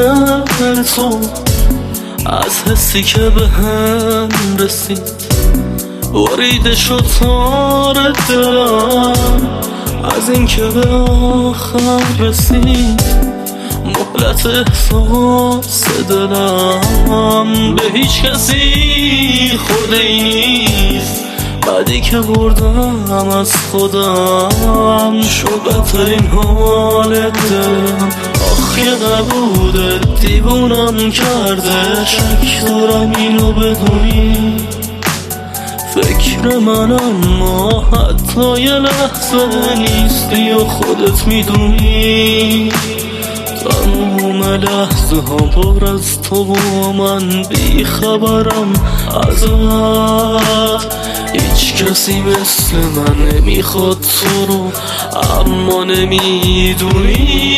تو از حسی که به هم رسید بریده شد تار دلم، از این که به آخر رسید مهلت احساس دلم. به هیچ کسی خودی نیست بعدی که بردم از خودم، شد بدترین حال دلم. آخ که نبوده دیوونم کرده، شک دارم اینو بدونی فکر من، اما حتی یه لحظه نیستی و خودت میدونی تموم لحظه ها پر از تو و من بی خبرم ازت. هیچ کسی مثل من نمیخواد تو رو اما نمیدونی.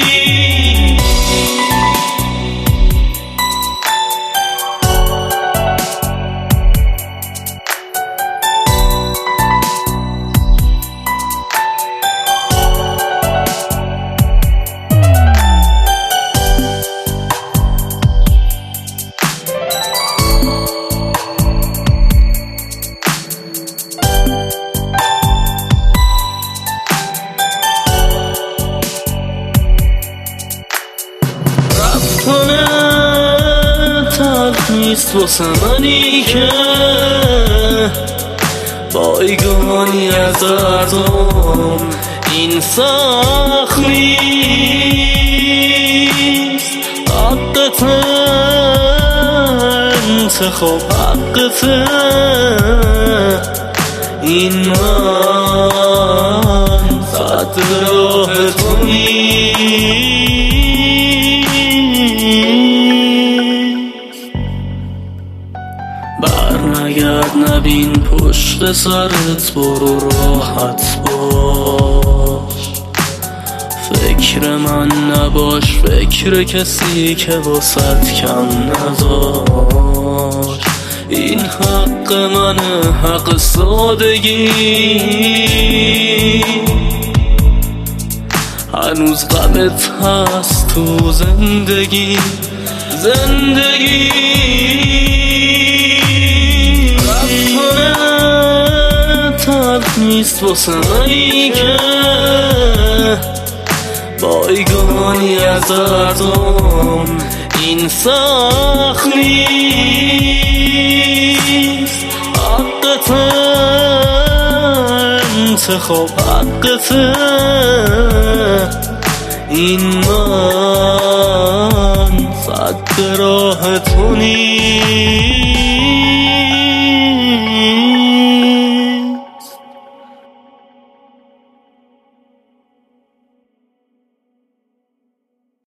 تلخ نیست واسه منی که بایگانی از دردم، این سخت نیست. حقت انتخاب، حقت این من صد راه تو نیست. برنگرد نبین پشت سرت، برو راحت باش. فکر من نباش، فکر کسی که واسط کم نذاش. این حق منه، حق سادگی. هنوز غمت هست تو زندگی. تلخ نیست واسه منی که بایگانی از دردم، این سخت نیست. حقت انتخاب، حقت این من صد راه تو نیست.